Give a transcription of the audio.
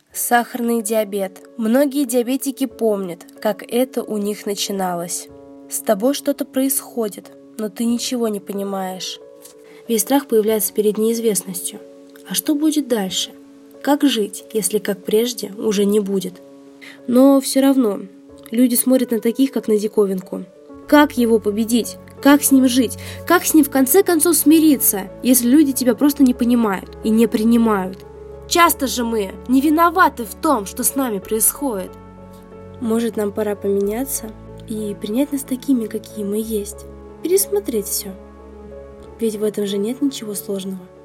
Сахарный диабет. Многие диабетики помнят, как это у них начиналось. С тобой что-то происходит, но ты ничего не понимаешь. Весь страх появляется перед неизвестностью. А что будет дальше? Как жить, если как прежде уже не будет? Но все равно люди смотрят на таких, как на диковинку. Как его победить? Как с ним жить? Как с ним в конце концов смириться, если люди тебя просто не понимают и не принимают? Часто же мы не виноваты в том, что с нами происходит. Может, нам пора поменяться и принять нас такими, какие мы есть, пересмотреть все. Ведь в этом же нет ничего сложного.